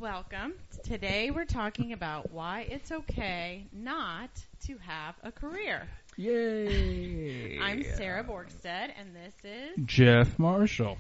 Welcome. Today we're talking about why it's okay not to have a career. Yay! I'm Sarah Borgstead, and this is Jeff Marshall.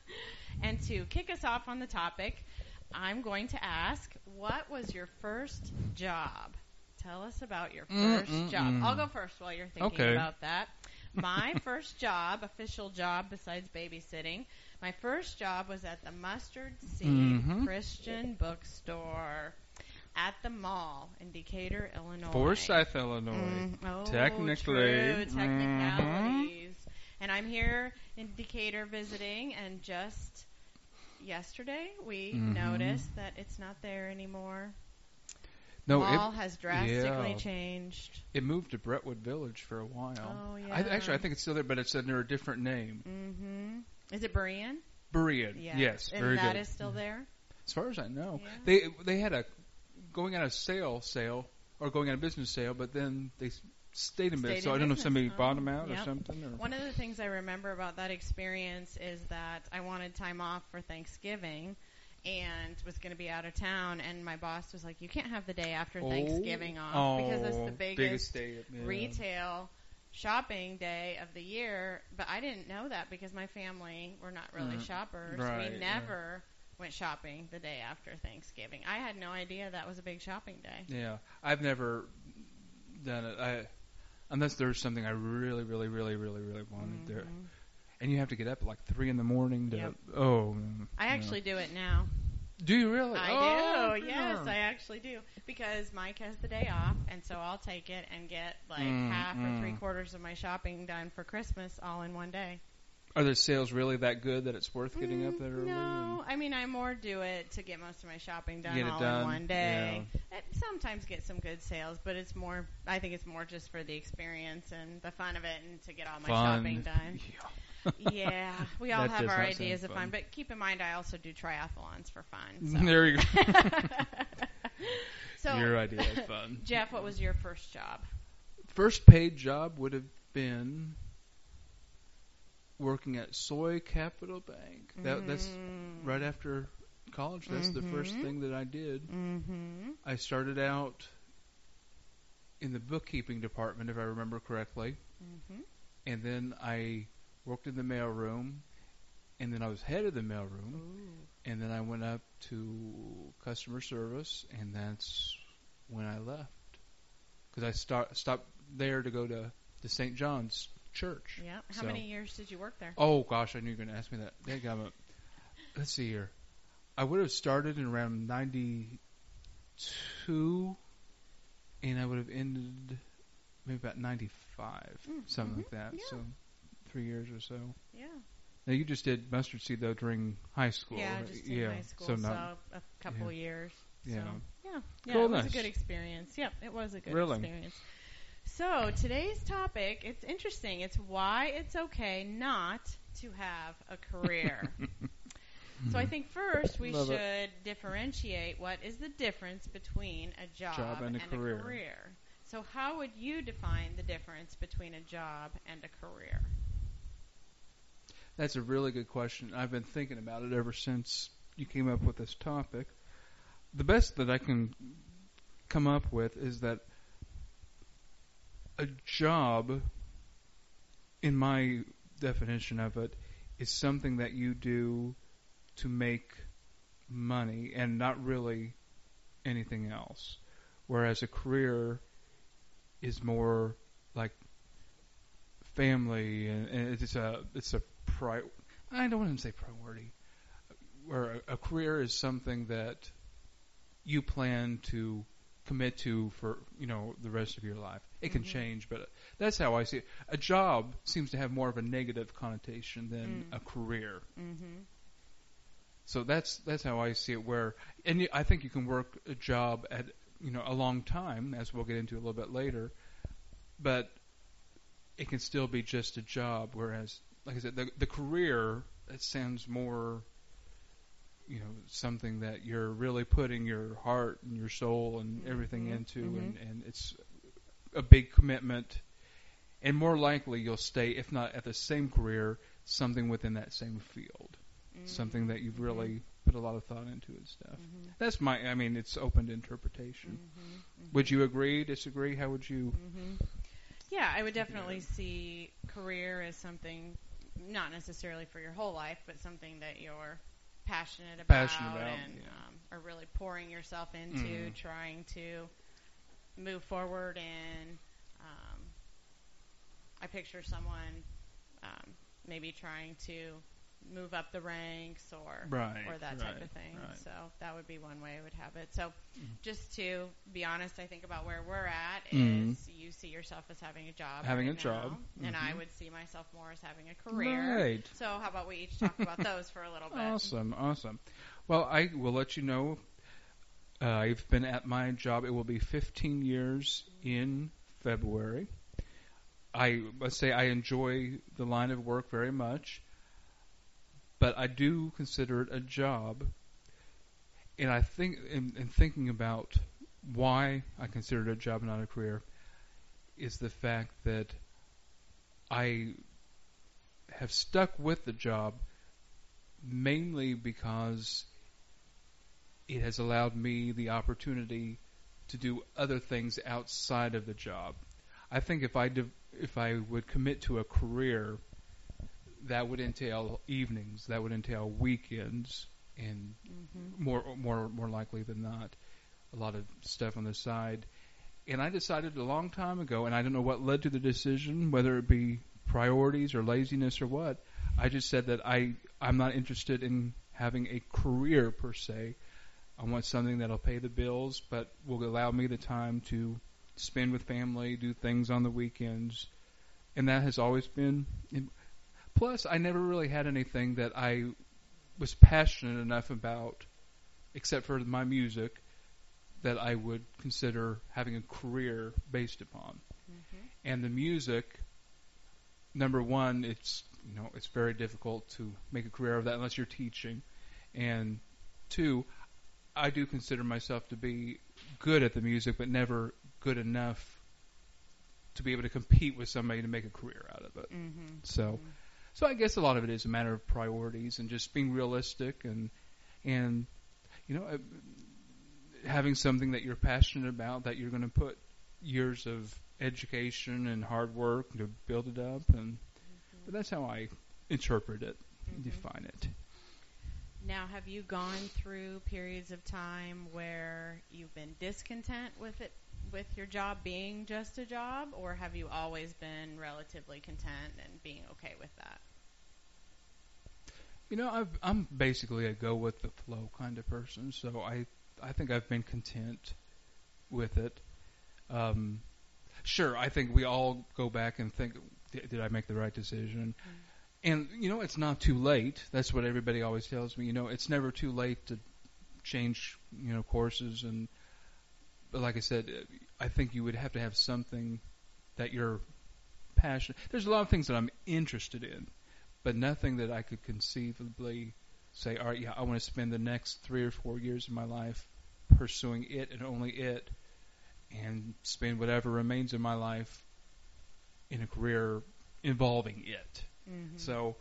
And to kick us off on the topic, I'm going to ask, what was your first job? Tell us about your first job. I'll go first while you're thinking about that. My first job, official job besides babysitting, my first job was at the Mustard Seed Christian Bookstore at the mall in Decatur, Illinois. Forsyth, Illinois. Technically. True. Technicalities. And I'm here in Decatur visiting, and just yesterday we noticed that it's not there anymore. The mall has drastically changed. It moved to Brentwood Village for a while. Oh, yeah. I think it's still there, but it's under a different name. Mm-hmm. Is it Berean? Berean, yes. And very that good. Is still there? As far as I know. Yeah. They had a going out of sale, or going out of business sale, but then they stayed in business. So I don't know if somebody bought them out or something. Or. One of the things I remember about that experience is that I wanted time off for Thanksgiving and was going to be out of town, and my boss was like, you can't have the day after Thanksgiving off because it's the biggest day, retail shopping day of the year. But I didn't know that because my family were not really shoppers. Right, we never went shopping the day after Thanksgiving. I had no idea that was a big shopping day. Yeah, I've never done it. Unless there's something I really, really, really, really, really wanted there. And you have to get up at like 3 in the morning to. I actually do it now. Do you really? I do. Yes, I actually do. Because Mike has the day off, and so I'll take it and get like half or 3/4 of my shopping done for Christmas all in one day. Are the sales really that good that it's worth getting up that early? No, I mean I more do it to get most of my shopping done in one day. Yeah. I sometimes get some good sales, but it's more. I think it's more just for the experience and the fun of it, and to get all my shopping done. Yeah, we all have our ideas of fun, but keep in mind I also do triathlons for fun. So. There you go. So, your idea of fun. Jeff, what was your first job? First paid job would have been working at Soy Capital Bank. That's right after college. That's the first thing that I did. I started out in the bookkeeping department, if I remember correctly, and then I worked in the mailroom, and then I was head of the mailroom, and then I went up to customer service, and that's when I left. Because I stopped there to go to the St. John's Church. Yeah. How many years did you work there? Oh, gosh, I knew you were going to ask me that. Let's see here. I would have started in around 92, and I would have ended maybe about 95, something like that. Yeah. So 3 years or so. Yeah. Now, you just did Mustard Seed, though, during high school. Yeah, just in high school, so a couple years. Yeah. So, yeah, cool, it was a good experience. Yep, it was a good experience. So, today's topic, it's interesting. It's why it's okay not to have a career. So, I think first we should differentiate what is the difference between a job and a career. So, how would you define the difference between a job and a career? That's a really good question. I've been thinking about it ever since you came up with this topic. The best that I can come up with is that a job, in my definition of it, is something that you do to make money and not really anything else. Whereas a career is more like family, and it's a I don't want to say priority. Where a career is something that you plan to commit to for the rest of your life. It can change, but that's how I see it. A job seems to have more of a negative connotation than a career. So that's how I see it. And I think you can work a job at a long time, as we'll get into a little bit later, but it can still be just a job. Whereas, like I said, the career, it sounds more, something that you're really putting your heart and your soul and everything into, and it's a big commitment. And more likely you'll stay, if not at the same career, something within that same field. Something that you've really put a lot of thought into it and stuff. Mm-hmm. That's I mean, it's open to interpretation. Mm-hmm. Mm-hmm. Would you agree, disagree? How would you? Mm-hmm. Yeah, I would definitely see career as something, not necessarily for your whole life, but something that you're passionate about and are really pouring yourself into, trying to move forward. And I picture someone maybe trying to move up the ranks or that type of thing. Right. So that would be one way I would have it. So just to be honest, I think about where we're at is you see yourself as having a job. And I would see myself more as having a career. Right. So how about we each talk about those for a little bit? Awesome. Well, I will let you know. I've been at my job. It will be 15 years in February. Let's say I enjoy the line of work very much, but I do consider it a job. And I think, in thinking about why I consider it a job and not a career, is the fact that I have stuck with the job mainly because it has allowed me the opportunity to do other things outside of the job. I think if I would commit to a career, that would entail evenings, that would entail weekends, and more likely than not, a lot of stuff on the side. And I decided a long time ago, and I don't know what led to the decision, whether it be priorities or laziness or what. I just said that I'm not interested in having a career per se. I want something that'll pay the bills, but will allow me the time to spend with family, do things on the weekends. And that has always been. Plus, I never really had anything that I was passionate enough about, except for my music, that I would consider having a career based upon. Mm-hmm. And the music, number one, it's very difficult to make a career of that unless you're teaching. And two, I do consider myself to be good at the music, but never good enough to be able to compete with somebody to make a career out of it. Mm-hmm. So I guess a lot of it is a matter of priorities and just being realistic and having something that you're passionate about, that you're going to put years of education and hard work to build it up. But that's how I interpret it, define it. Now, have you gone through periods of time where you've been discontent with your job being just a job, or have you always been relatively content and being okay with that? I'm basically a go with the flow kind of person, so I think I've been content with it. Sure, I think we all go back and think, did I make the right decision? Mm-hmm. And, it's not too late. That's what everybody always tells me. It's never too late to change, courses. But like I said, I think you would have to have something that you're passionate. There's a lot of things that I'm interested in, but nothing that I could conceivably say, all right, I want to spend the next 3 or 4 years of my life pursuing it and only it, and spend whatever remains of my life in a career involving it. Mm-hmm. So,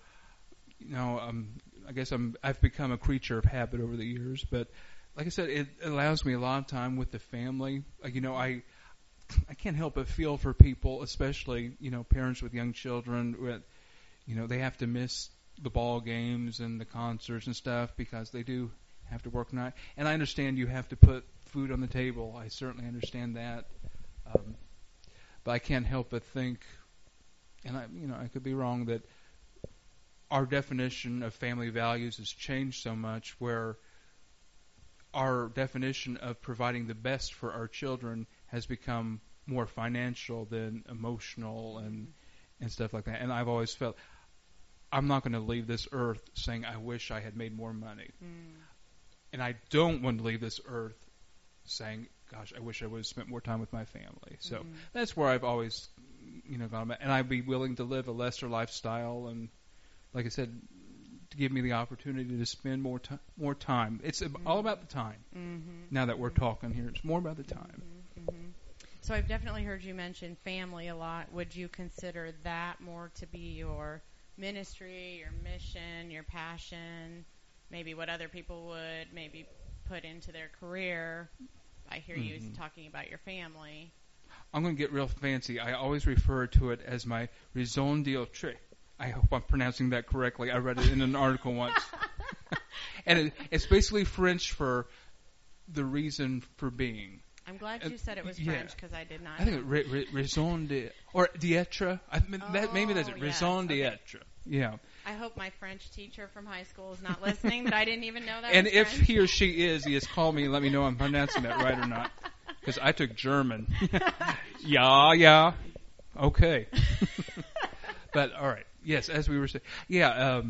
I guess I've become a creature of habit over the years, but like I said, it allows me a lot of time with the family. I can't help but feel for people, especially, parents with young children with, they have to miss the ball games and the concerts and stuff because they do have to work night. And I understand you have to put food on the table. I certainly understand that. But I can't help but think, and I could be wrong, that our definition of family values has changed so much where our definition of providing the best for our children has become more financial than emotional and stuff like that. And I've always felt I'm not going to leave this earth saying I wish I had made more money. And I don't want to leave this earth saying, gosh, I wish I would have spent more time with my family. So that's where I've always gone. And I'd be willing to live a lesser lifestyle and, like I said, to give me the opportunity to spend more time. It's all about the time. Now that we're talking here, it's more about the time. So I've definitely heard you mention family a lot. Would you consider that more to be your ministry, your mission, your passion? maybe what other people would maybe put into their career. I hear you talking about your family. I'm going to get real fancy. I always refer to it as my raison d'être. I hope I'm pronouncing that correctly. I read it in an article once. And it's basically French for the reason for being. I'm glad you said it was French because I did not. I think raison d'être or d'être. Maybe that's it. Raison d'être. Yeah. I hope my French teacher from high school is not listening, but I didn't even know that. And was if French. he or she is, he has called me and let me know I'm pronouncing that right or not. Because I took German. Yeah. Okay. But all right. Yes, as we were saying. Yeah.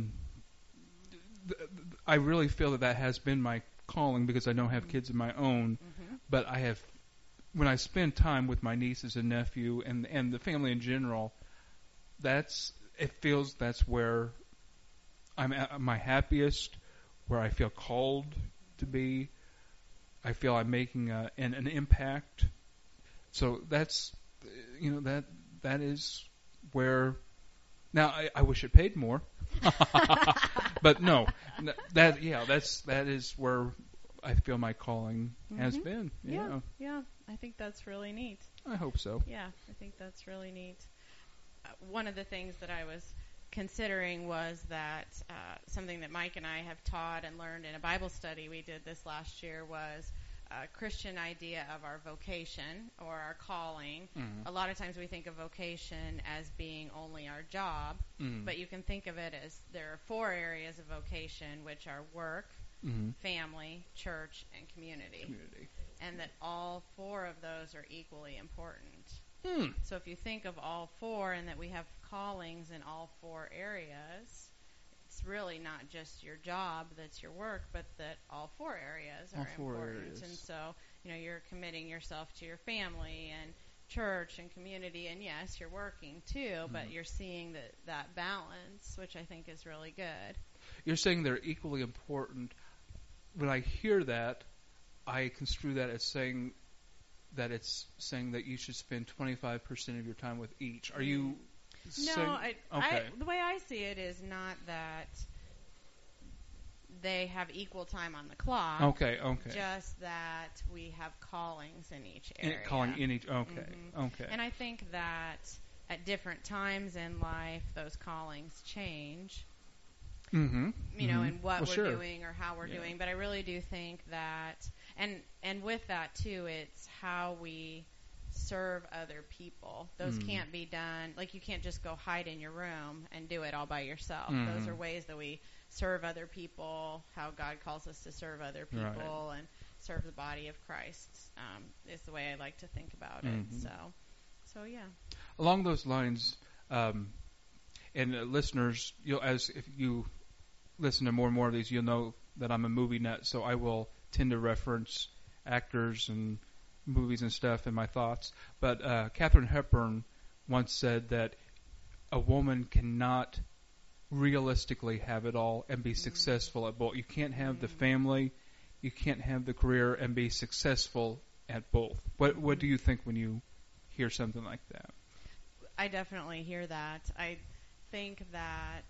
I really feel that has been my calling because I don't have kids of my own. But I have, when I spend time with my nieces and nephew and the family in general, it feels that's where I'm at my happiest, where I feel called to be. I feel I'm making an impact. So that's, that is where. Now I wish it paid more, but no, that is where I feel my calling has been. Yeah. I think that's really neat. I hope so. Yeah, I think that's really neat. One of the things that I was considering was that something that Mike and I have taught and learned in a Bible study we did this last year was a Christian idea of our vocation or our calling. A lot of times we think of vocation as being only our job, but you can think of it as there are 4 areas of vocation, which are work, family, church, and community. And that all 4 of those are equally important. So if you think of all 4 and that we have callings in all 4 areas, it's really not just your job that's your work, but that all 4 areas are important. And so, you're committing yourself to your family and church and community, and yes, you're working too, but you're seeing that balance, which I think is really good. You're saying they're equally important. When I hear that, I construe that as saying that it's saying that you should spend 25% of your time with each. Are you saying? No, the way I see it is not that they have equal time on the clock. Okay. Just that we have callings in each area. Okay. And I think that at different times in life, those callings change. And what we're doing or how we're doing. But I really do think that, and with that too, it's how we serve other people. Those can't be done, like you can't just go hide in your room and do it all by yourself. Those are ways that we serve other people, how God calls us to serve other people and serve the body of Christ is the way I like to think about it. So yeah. Along those lines, and listeners, if you listen to more and more of these, you'll know that I'm a movie nut, so I will tend to reference actors and movies and stuff in my thoughts. But Katharine Hepburn once said that a woman cannot realistically have it all and be successful at both. You can't have the family, you can't have the career and be successful at both. What do you think when you hear something like that? I definitely hear that. I think that,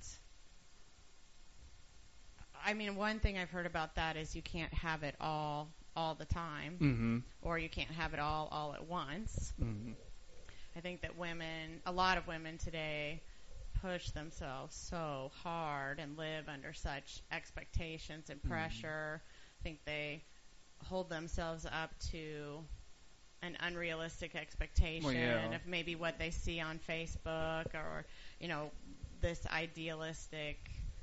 one thing I've heard about that is you can't have it all the time, or you can't have it all at once. I think that a lot of women today push themselves so hard and live under such expectations and pressure. I think they hold themselves up to an unrealistic expectation of maybe what they see on Facebook or, this idealistic.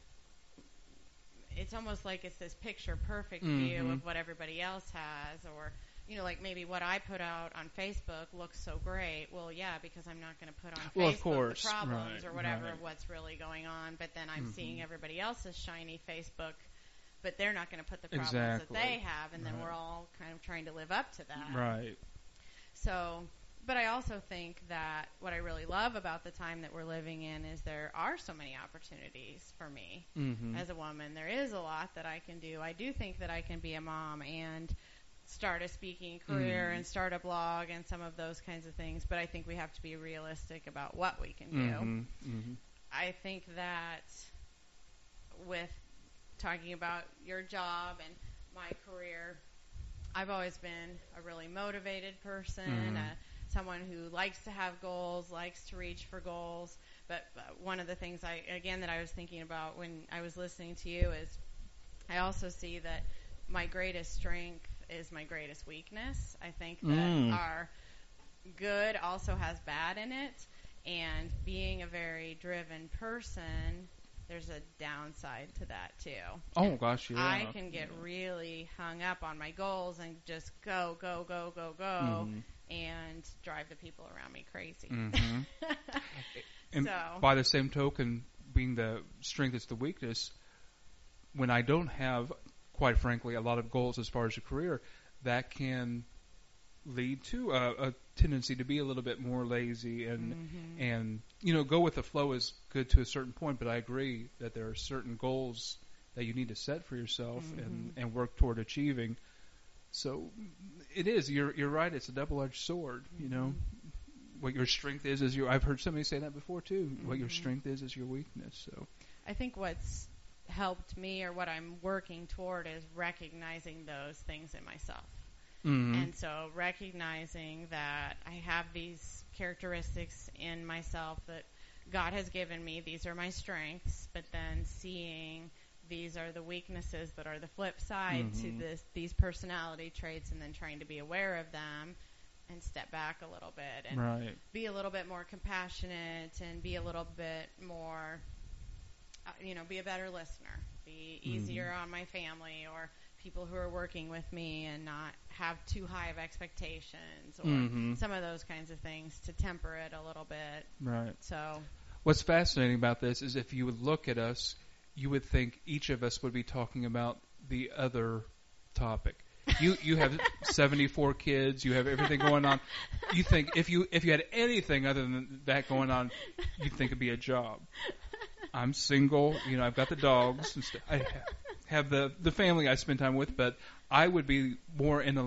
It's almost like it's this picture perfect view of what everybody else has, or like maybe what I put out on Facebook looks so great. Well, yeah, because I'm not going to put on Facebook the problems or whatever of what's really going on. But then I'm seeing everybody else's shiny Facebook, but they're not going to put the problems that they have, and then we're all kind of trying to live up to that. Right. So, but I also think that what I really love about the time that we're living in is there are so many opportunities for me as a woman. There is a lot that I can do. I do think that I can be a mom and start a speaking career and start a blog and some of those kinds of things, but I think we have to be realistic about what we can do. I think that with talking about your job and my career, I've always been a really motivated person, someone who likes to have goals, likes to reach for goals. But one of the things that I was thinking about when I was listening to you is I also see that my greatest strength is my greatest weakness. I think that our good also has bad in it, and being a very driven person, there's a downside to that too. Oh gosh, yeah. I can get really hung up on my goals and just go, and drive the people around me crazy. And by the same token, being the strength is the weakness, when I don't have, quite frankly, a lot of goals as far as a career, that can lead to a tendency to be a little bit more lazy and go with the flow is good to a certain point, but I agree that there are certain goals that you need to set for yourself and work toward achieving. So it is, you're right, it's a double-edged sword, what your strength is I've heard somebody say that before too, what your strength is your weakness. So I think what's helped me, or what I'm working toward, is recognizing those things in myself. And so recognizing that I have these characteristics in myself that God has given me, these are my strengths, but then seeing these are the weaknesses that are the flip side to these personality traits, and then trying to be aware of them and step back a little bit and be a little bit more compassionate and be a little bit more, be a better listener, be easier on my family or people who are working with me, and not have too high of expectations or some of those kinds of things, to temper it a little bit. Right. So what's fascinating about this is if you would look at us, you would think each of us would be talking about the other topic. You have 74 kids, you have everything going on. You think if you had anything other than that going on, you'd think it'd be a job. I'm single, I've got the dogs and stuff. I have the family I spend time with, but I would be more in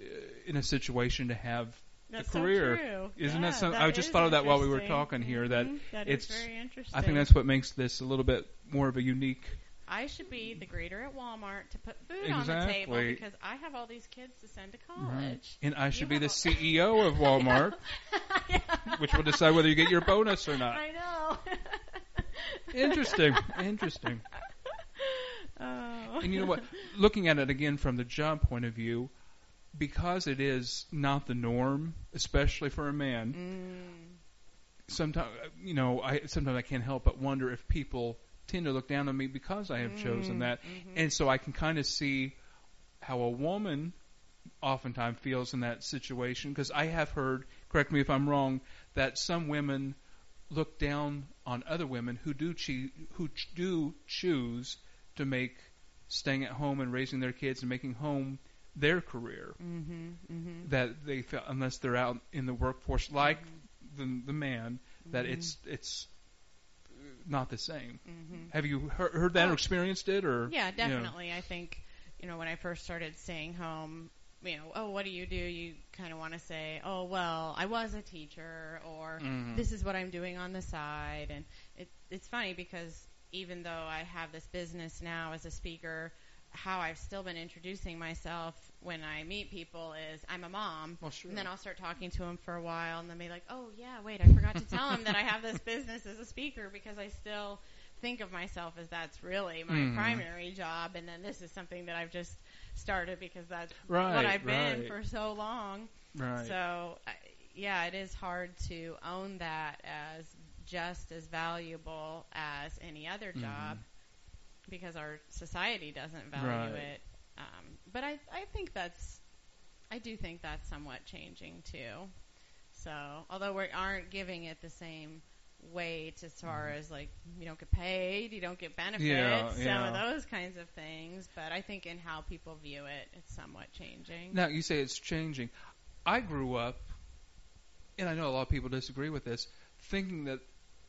a situation to have a career. So true. Isn't that something? That I just thought of that while we were talking here. That is very interesting. I think that's what makes this a little bit more of a unique. I should be the greeter at Walmart to put food on the table because I have all these kids to send to college. Right. And I should be the CEO of Walmart, which will decide whether you get your bonus or not. I know. Interesting. Oh. And you know what? Looking at it again from the job point of view, because it is not the norm, especially for a man, sometimes I can't help but wonder if people tend to look down on me because I have chosen that. And so I can kind of see how a woman oftentimes feels in that situation, because I have heard, correct me if I'm wrong, that some women look down on other women who do choose to make staying at home and raising their kids and making home their career. That they feel, unless they're out in the workforce like the man, that it's not the same. Have you heard that or experienced it? Or yeah, definitely. I think when I first started staying home, what do? You kind of want to say, oh, well, I was a teacher, or this is what I'm doing on the side. And it's funny because even though I have this business now as a speaker, how I've still been introducing myself when I meet people is I'm a mom. Well, sure. And then I'll start talking to them for a while, and then be like, oh, yeah, wait, I forgot to tell them that I have this business as a speaker, because I still think of myself as that's really my primary job, and then this is something that I've just started because that's what I've been for so long. Right. So, it is hard to own that as just as valuable as any other job, because our society doesn't value it. But I do think that's somewhat changing too. So, although we aren't giving it the same weight as far as like you don't get paid, you don't get benefits, some of those kinds of things. But I think in how people view it, it's somewhat changing. Now, you say it's changing. I grew up, and I know a lot of people disagree with this, thinking that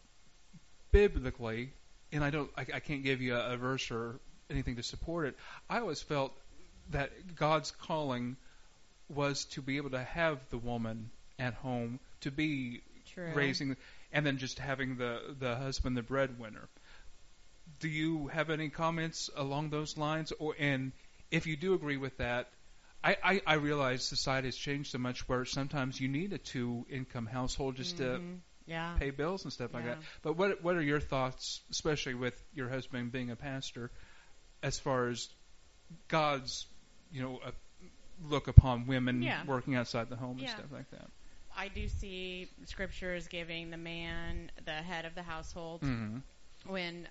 biblically, and I can't give you a verse or anything to support it, I always felt that God's calling was to be able to have the woman at home, to be raising, and then just having the husband, the breadwinner. Do you have any comments along those lines? And if you do agree with that, I realize society has changed so much where sometimes you need a 2-income household just to pay bills and stuff like that. But what are your thoughts, especially with your husband being a pastor, as far as God's, look upon women working outside the home and stuff like that? I do see scriptures giving the man the head of the household when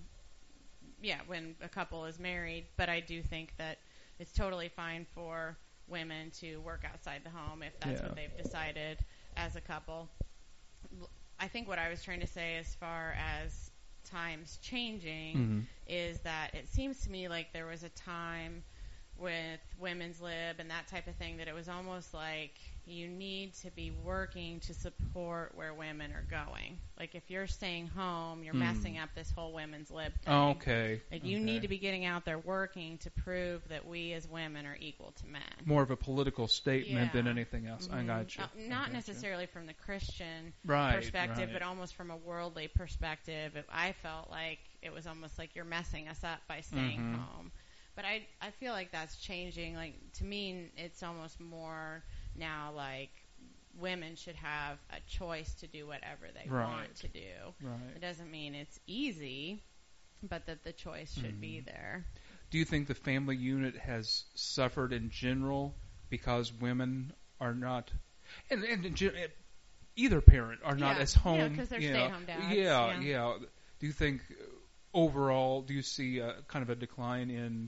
a couple is married, but I do think that it's totally fine for women to work outside the home if that's what they've decided as a couple. I think what I was trying to say as far as times changing is that it seems to me like there was a time with women's lib and that type of thing that it was almost like you need to be working to support where women are going. Like if you're staying home, you're messing up this whole women's lib thing. Okay. Like you need to be getting out there working to prove that we as women are equal to men. More of a political statement than anything else. I got you. Not necessarily from the Christian perspective, but almost from a worldly perspective. I felt like it was almost like you're messing us up by staying home. But I feel like that's changing. Like to me, it's almost more now like women should have a choice to do whatever they want to do. Right. It doesn't mean it's easy, but that the choice should be there. Do you think the family unit has suffered in general because women are not, and either parent are not as home? Yeah, because they're stay-at-home dads. Yeah. Do you think overall, do you see kind of a decline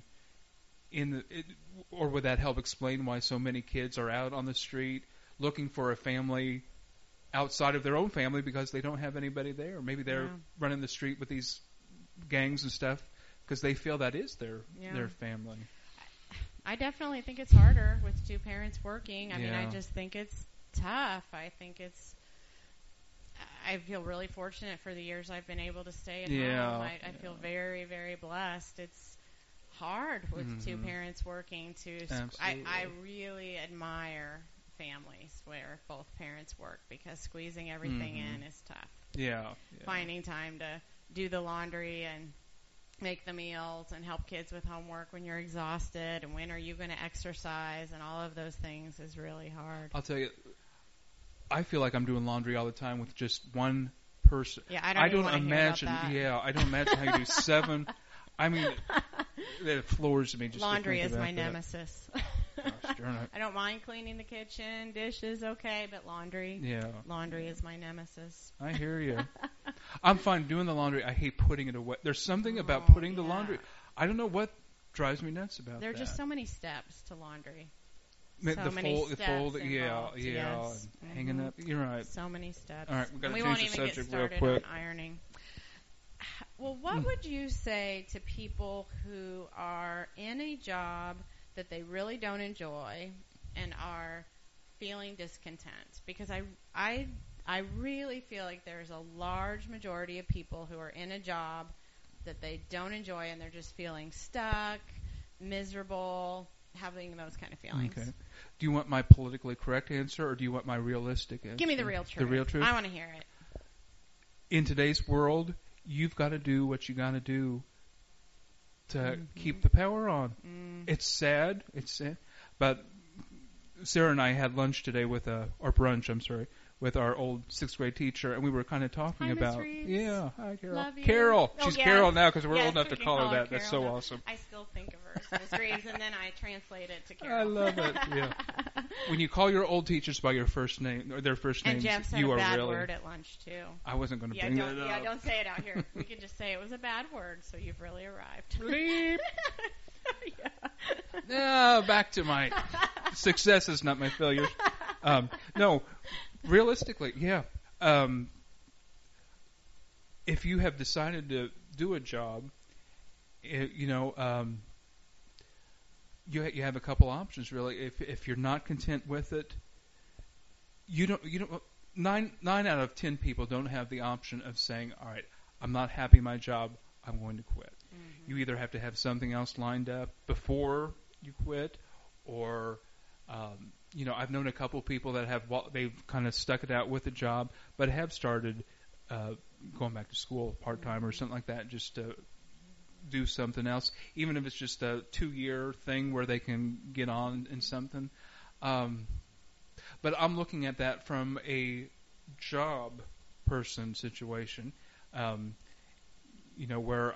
or would that help explain why so many kids are out on the street looking for a family outside of their own family because they don't have anybody there? Maybe they're running the street with these gangs and stuff because they feel that is their family. I definitely think it's harder with two parents working. I mean, I just think it's tough. I feel really fortunate for the years I've been able to stay at home. I feel very, very blessed. It's hard with two parents working I really admire families where both parents work because squeezing everything in is tough. Finding time to do the laundry and make the meals and help kids with homework when you're exhausted and when are you going to exercise and all of those things is really hard. I'll tell you, I feel like I'm doing laundry all the time with just one person. Yeah, I don't imagine. Hear about that. Yeah, I don't imagine how you do 7. I mean, it floors me. Just laundry is my that. Nemesis. Gosh, darn it. I don't mind cleaning the kitchen, dishes, okay, but laundry is my nemesis. I hear you. I'm fine doing the laundry. I hate putting it away. There's something about putting the laundry. I don't know what drives me nuts about that. There are just so many steps to laundry. The fold, yes. And hanging up. You're right. So many steps. All right, we won't change the even subject get started real quick. on ironing. Well, what would you say to people who are in a job that they really don't enjoy and are feeling discontent? Because I really feel like there's a large majority of people who are in a job that they don't enjoy and they're just feeling stuck, miserable, having those kind of feelings. Okay. Do you want my politically correct answer or do you want my realistic answer? Give me the real truth. The real truth? I want to hear it. In today's world, you've got to do what you got to do to keep the power on. It's sad. But Sarah and I had lunch today or brunch, I'm sorry, with our old 6th grade teacher, and we were kind of talking about. Hi, Carol. Love you. Carol. She's Carol now because we're old enough to call her that. Carol That's so now. awesome. I still think of her as Miss Reeves, and then I translate it to Carol. I love it. Yeah. When you call your old teachers by your first name or their first names, and Jeff said you a are bad really. word at lunch too. I wasn't going to bring that up. Yeah, don't say it out here. We could just say it was a bad word, so you've really arrived. Bleep. No, back to my successes, not my failures. No, realistically, yeah. If you have decided to do a job, you have a couple options really. If you're not content with it, you don't. 9 out of 10 people don't have the option of saying, "All right, I'm not happy in my job. I'm going to quit." You either have to have something else lined up before you quit, or I've known a couple people that they've kind of stuck it out with a job, but have started going back to school part time or something like that, just to do something else, even if it's just a 2-year thing where they can get on in something. But I'm looking at that from a job person situation, where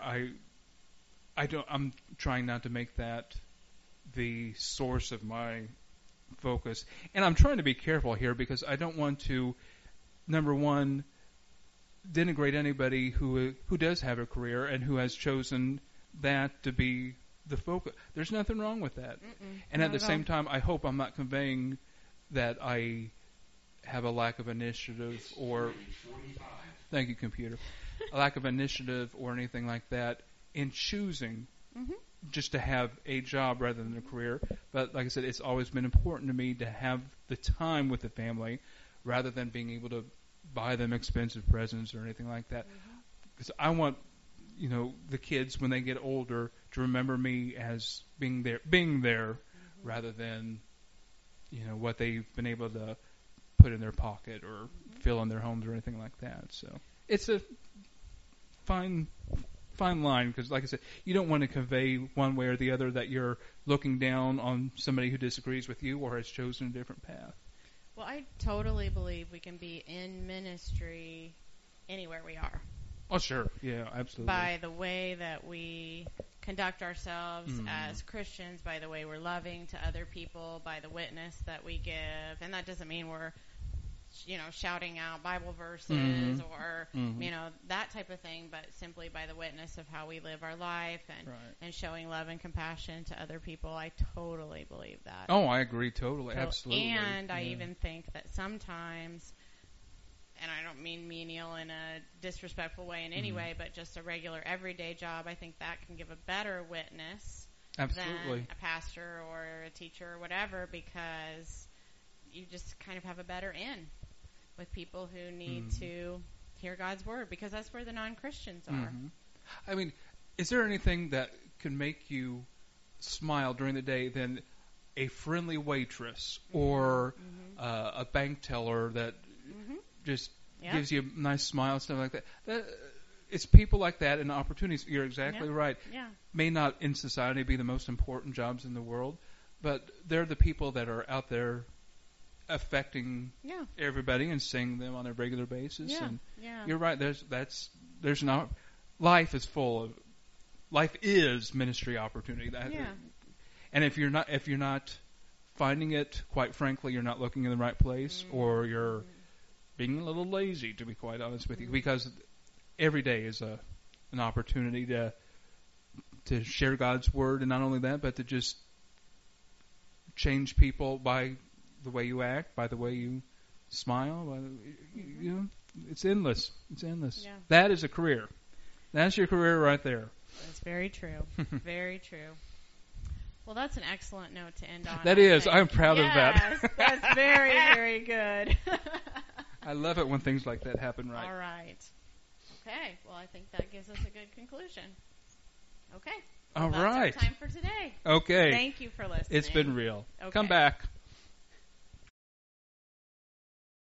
I'm trying not to make that the source of my focus. And I'm trying to be careful here because I don't want to, number one, denigrate anybody who does have a career and who has chosen that to be the focus. There's nothing wrong with that. And at the same time, I hope I'm not conveying that I have a lack of initiative or thank you, computer, a lack of initiative or anything like that in choosing just to have a job rather than a career. But like I said, it's always been important to me to have the time with the family rather than being able to buy them expensive presents or anything like that. Because I want, the kids when they get older to remember me as being there rather than, what they've been able to put in their pocket or fill in their homes or anything like that. So it's a fine line because, like I said, you don't want to convey one way or the other that you're looking down on somebody who disagrees with you or has chosen a different path. Well, I totally believe we can be in ministry anywhere we are. Oh, sure. Yeah, absolutely. By the way that we conduct ourselves as Christians, by the way we're loving to other people, by the witness that we give. And that doesn't mean we're, shouting out Bible verses or, that type of thing, but simply by the witness of how we live our life and showing love and compassion to other people. I totally believe that. Oh, I agree totally. Absolutely. And I even think that sometimes, and I don't mean menial in a disrespectful way in any way, but just a regular everyday job, I think that can give a better witness than a pastor or a teacher or whatever, because you just kind of have a better in with people who need to hear God's word, because that's where the non-Christians are. I mean, is there anything that can make you smile during the day than a friendly waitress or a bank teller that just gives you a nice smile, stuff like that? It's people like that and opportunities. You're exactly right. Yeah. May not in society be the most important jobs in the world, but they're the people that are out there affecting everybody and seeing them on a regular basis. Yeah. And you're right. There's not. Life is ministry opportunity. And if you're not finding it, quite frankly, you're not looking in the right place, or you're being a little lazy, to be quite honest with you, because every day is an opportunity to share God's word, and not only that, but to just change people by the way you act, by the way you smile. It's endless. It's endless. Yeah. That is a career. That's your career right there. That's very true. Very true. Well, that's an excellent note to end on. That is. I'm proud of that. Yes, that's very, very good. I love it when things like that happen right. All right. Okay. Well, I think that gives us a good conclusion. Okay. Well, all right. That's our time for today. Okay. Thank you for listening. It's been real. Okay. Come back.